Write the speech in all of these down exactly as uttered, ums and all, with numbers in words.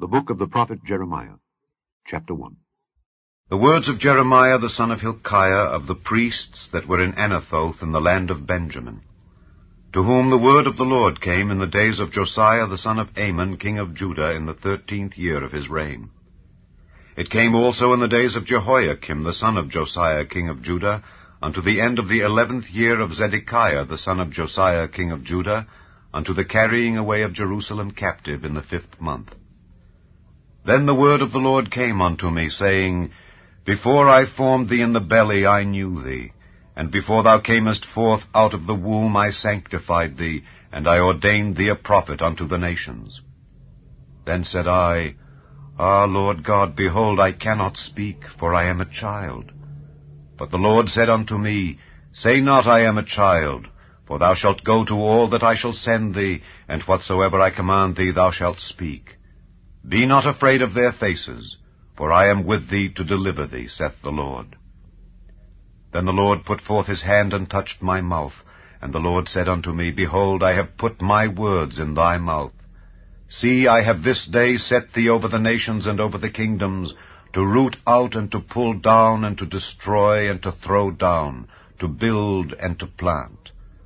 The book of the prophet Jeremiah, chapter one. The words of Jeremiah the son of Hilkiah of the priests that were in Anathoth in the land of Benjamin, to whom the word of the Lord came in the days of Josiah the son of Amon king of Judah in the thirteenth year of his reign. It came also in the days of Jehoiakim the son of Josiah king of Judah, unto the end of the eleventh year of Zedekiah the son of Josiah king of Judah, unto the carrying away of Jerusalem captive in the fifth month. Then the word of the Lord came unto me, saying, Before I formed thee in the belly I knew thee, and before thou camest forth out of the womb I sanctified thee, and I ordained thee a prophet unto the nations. Then said I, Ah, Lord God, behold, I cannot speak, for I am a child. But the Lord said unto me, Say not, I am a child, for thou shalt go to all that I shall send thee, and whatsoever I command thee thou shalt speak. Be not afraid of their faces, for I am with thee to deliver thee, saith the Lord. Then the Lord put forth his hand and touched my mouth, and the Lord said unto me, Behold, I have put my words in thy mouth. See, I have this day set thee over the nations and over the kingdoms, to root out and to pull down and to destroy and to throw down, to build and to plant.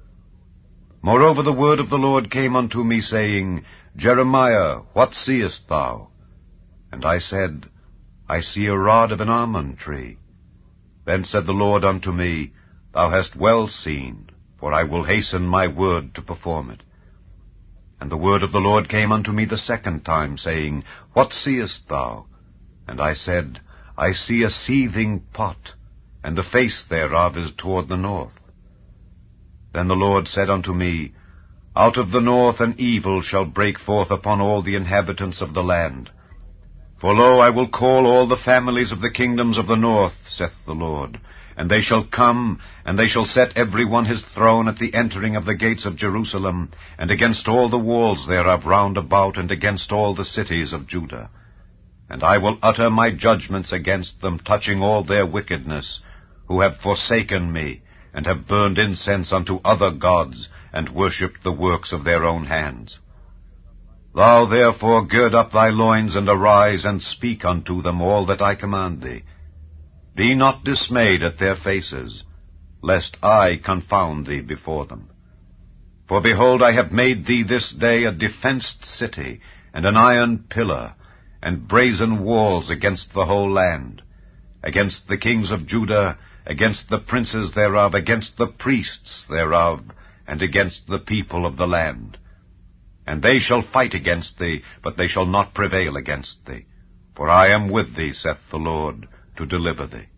Moreover the word of the Lord came unto me, saying, Jeremiah, what seest thou? And I said, I see a rod of an almond tree. Then said the Lord unto me, Thou hast well seen, for I will hasten my word to perform it. And the word of the Lord came unto me the second time, saying, What seest thou? And I said, I see a seething pot, and the face thereof is toward the north. Then the Lord said unto me, Out of the north an evil shall break forth upon all the inhabitants of the land. For lo, I will call all the families of the kingdoms of the north, saith the Lord, and they shall come, and they shall set every one his throne at the entering of the gates of Jerusalem, and against all the walls thereof round about, and against all the cities of Judah. And I will utter my judgments against them, touching all their wickedness, who have forsaken me, and have burned incense unto other gods, and worshipped the works of their own hands. Thou therefore gird up thy loins, and arise, and speak unto them all that I command thee. Be not dismayed at their faces, lest I confound thee before them. For behold, I have made thee this day a defenced city, and an iron pillar, and brazen walls against the whole land, against the kings of Judah, against the princes thereof, against the priests thereof, and against the people of the land. And they shall fight against thee, but they shall not prevail against thee. For I am with thee, saith the Lord, to deliver thee.